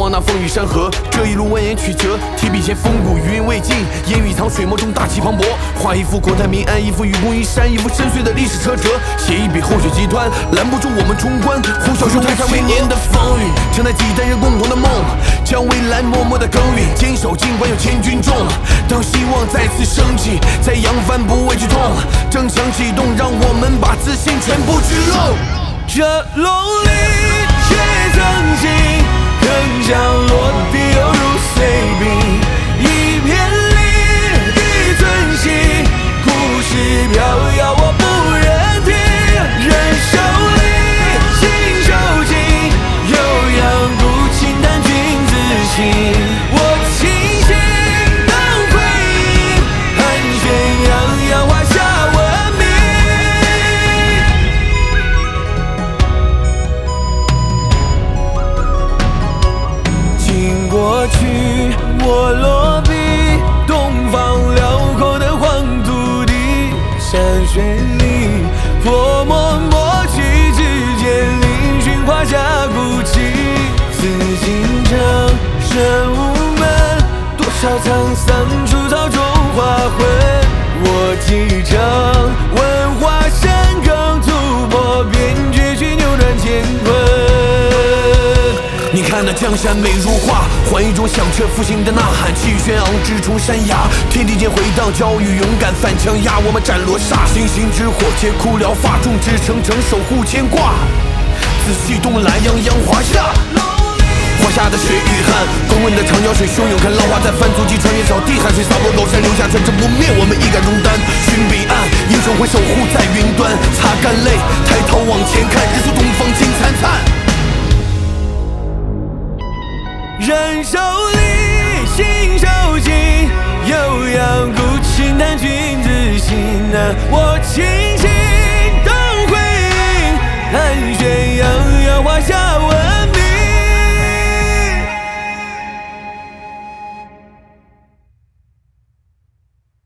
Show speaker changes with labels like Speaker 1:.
Speaker 1: 那风雨山河。这一路蜿蜒曲折，提笔前风骨余韵未尽，烟雨藏水墨中大气磅礴。画一幅国泰民安，一幅愚公移山，一幅深邃的历史车辙。写一笔后雪集团，拦不住我们冲关。呼啸出台上为年的风雨，承载几代人共同的梦，将未来默默的耕耘，坚守尽管有千军众。当希望再次升起，再扬帆不畏惧痛，争强启动，让我们把自信全部聚拢。
Speaker 2: 这胧里却曾经，铿锵落地犹如碎冰，一片离地尊息，故事飘摇我不忍听。人手里心手紧，悠扬古琴弹君子心。我庆幸当回应，寒暄洋洋华夏文明。经过去我落笔，东方辽阔的黄土地，山水里泼墨墨气之间，嶙峋华夏古迹。紫禁城神武门，多少沧桑出草中华魂。我继承文化深耕，突破边界去扭转乾坤。
Speaker 1: 你看那江山美如画，换一种响彻复兴的呐喊，气宇轩昂直冲山崖，天地间回荡教育勇敢反强压，我们斩罗刹，星星之火皆哭疗发，众志成城守护牵挂，紫气东来泱泱华夏。华夏的血与汗，滚滚的长江水汹涌，看浪花在翻，足迹穿越草地，汗水洒落高山，留下传承不灭，我们一杆忠胆。寻彼岸，英雄会守护在云端，擦干泪，抬头往前看，日出东方金灿灿。
Speaker 2: 人手里心手紧，悠扬古琴弹君子心啊。我庆幸当回应，寒暄